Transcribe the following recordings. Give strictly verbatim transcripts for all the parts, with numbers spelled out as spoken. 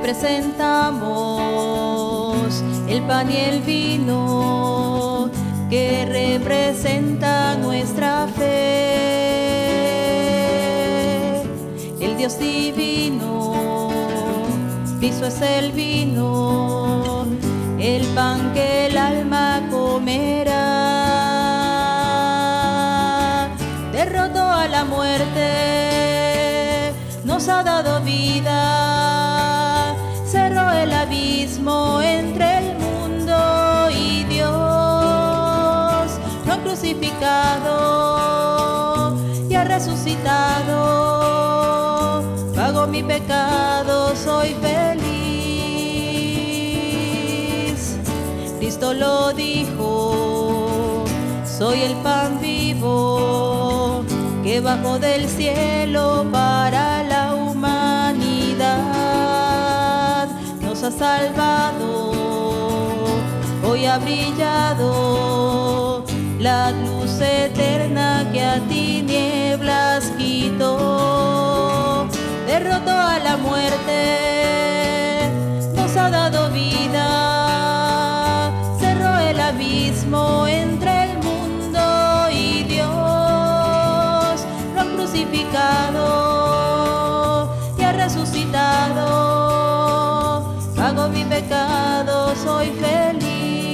presentamos el pan y el vino que representa nuestra fe. El Dios divino, Cristo es el vino, el pan que el alma comerá. Derrotó a la muerte, nos ha dado vida, cerró el abismo entre el mundo y Dios. Lo ha crucificado y ha resucitado, pagó mi pecado, soy feliz. Cristo lo dijo, soy el pan vivo que bajó del cielo para la humanidad. Nos ha salvado, hoy ha brillado la luz eterna que a tinieblas quitó. Derrotó a la muerte, nos ha dado vida, cerró el abismo entre el mundo y Dios. Lo ha crucificado y ha resucitado, pagó mi pecado, soy feliz.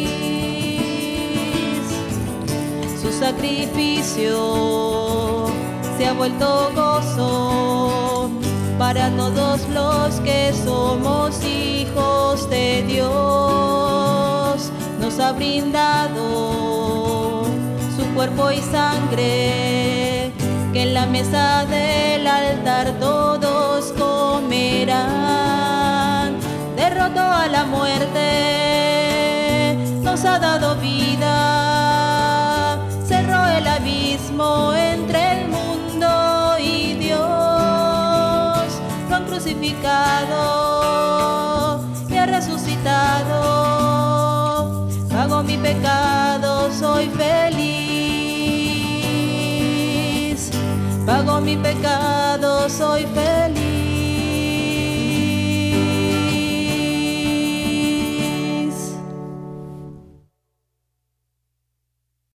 Su sacrificio se ha vuelto gozo para todos los que somos hijos de Dios. Nos ha brindado su cuerpo y sangre, que en la mesa del altar todos comerán. Derrotó a la muerte, nos ha dado vida, cerró el abismo entre el mundo y Dios. Lo han crucificado y ha resucitado, pagó mi pecado, soy feliz. Pagó mi pecado, soy feliz.